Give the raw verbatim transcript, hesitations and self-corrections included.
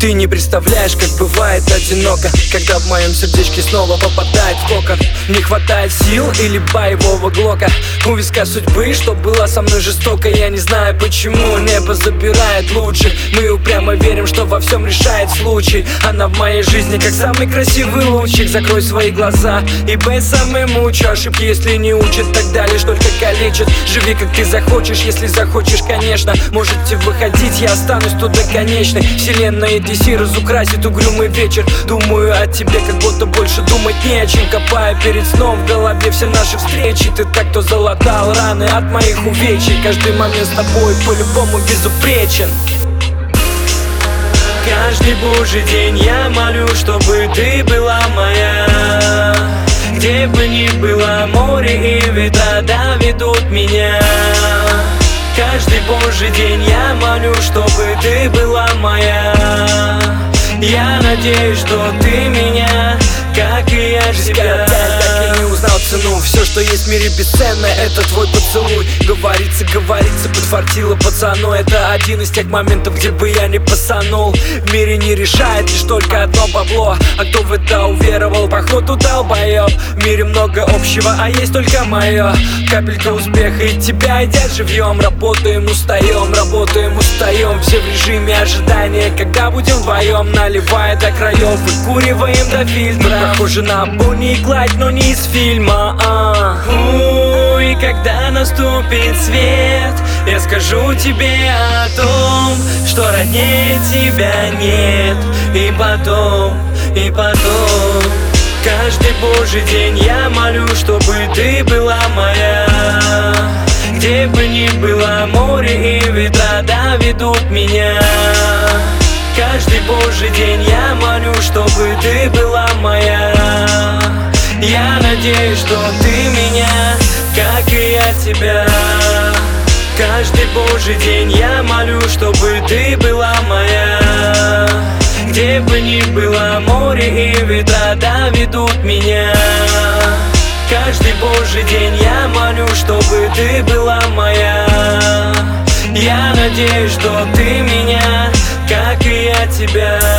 Ты не представляешь, как бывает одиноко, когда в моем сердечке снова попадает в кокон. Не хватает сил или боевого глока, у виска судьбы, что было со мной жестоко. Я не знаю, почему небо забирает лучше. Мы упрямо верим, что во всем решает случай. Она в моей жизни как самый красивый лучик. Закрой свои глаза и без самой мучу. Ошибки, если не учат, тогда лишь только калечат. Живи как ты захочешь, если захочешь, конечно. Можете выходить, я останусь тут до конечной. Вселенная ди си разукрасит угрюмый вечер. Думаю о тебе, как будто больше думать не о чем. Копая перед сном в голове все наши встречи. Ты так, кто залатал раны от моих увечий. Каждый момент с тобой по-любому безупречен. Каждый божий день я молю, чтобы ты была моя. Где бы ни было, море и ветра доведут меня. Каждый божий день я молю, чтобы ты была моя. Я надеюсь, что ты меня, как и я себя. Так и не узнал цену. Все, что есть в мире бесценно, это твой поцелуй. Говорится, говорится, подфартило пацану. Это один из тех моментов, где бы я не пасанул. В мире не решает лишь только одно бабло. А кто в это уверовал, походу долбоёб. В мире много общего, а есть только мое. Капелька успеха и тебя едят живьем. Работаем, устаем, работаем, устаем. Все в режиме ожидания, когда будем вдвоем. Наливая до краев, выкуриваем до фильтра. Похоже на Бонни и Клайд, но не из фильма, а. Уй, когда наступит свет, я скажу тебе о том, что роднее тебя нет. И потом, и потом, каждый божий день я молю, чтобы ты была моя. Где бы ни было, море и ветра доведут меня. Каждый божий день я молю, чтобы ты была моя. Я надеюсь, что ты меня, как и я тебя. Каждый божий день я молю, чтобы ты была моя. Где бы ни было, море и ветра доведут меня. Каждый божий день я молю, чтобы ты была моя. Я надеюсь, что ты меня, как и я тебя.